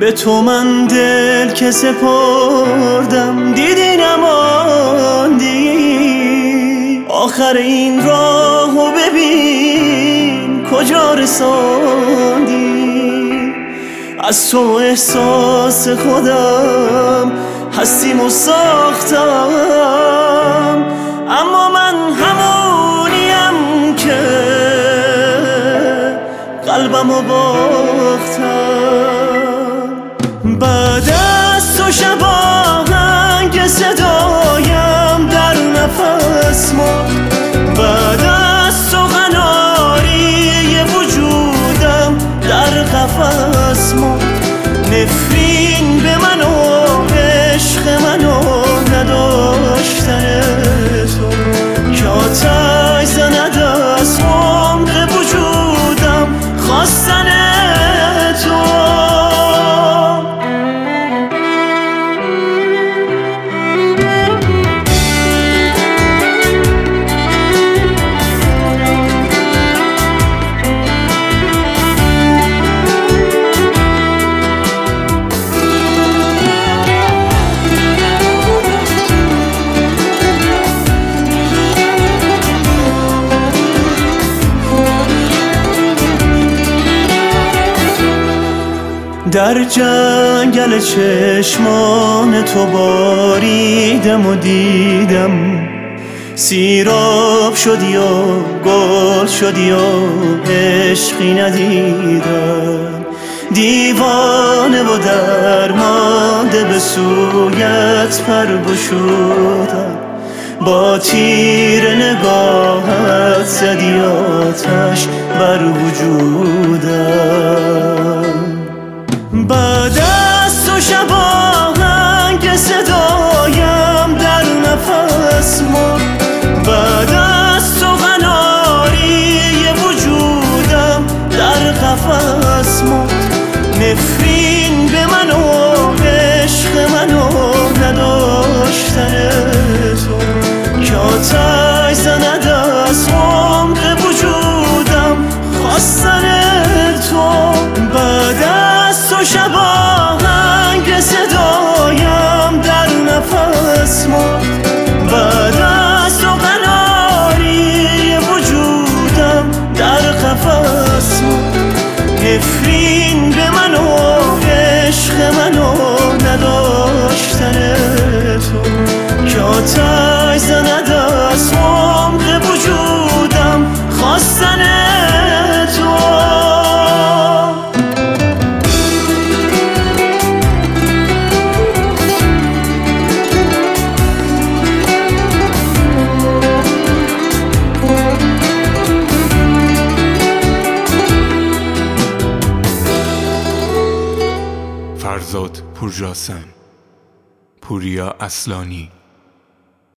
به تو من دل که سپردم، دیدی نماندی. آخر این راهو ببین کجا رساندی. از تو احساس خودم هستیمو ساختم، اما من همونیم که قلبمو باختم. بعد از تو شب آهنگ صدایم در نفس مرد، بعد از تو قناری وجودم در قفس مرد. نفرین به من و عشق منو نداشتن تو، که آتش زند از عمق وجودم خواستن تو. در جنگل چشمان تو باریدم و دیدم، سیراب شدی و گل شدی و عشقی ندیدم. دیوانه و درمانده به سویت پر گشودم، با تیر نگاهت زدی آتش بر وجودم. بعد از تو شب آهنگ صدایم در نفس مرد، بعد از تو قناری وجودم در قفس مرد. نفرین به من و عشق منو نداشتن تو، که آتش زند از عمق وجودم خواستن تو. بعد از تو شب آهنگ صدایم در نفس مرد، بعد از تو قناری وجودم در قفس مرد. نفرین به من و عشق منو نداشتن تو، که آتش زند از عمق وجودم خواستن تو. فرزاد پورجاسم، پوریا اصلانی.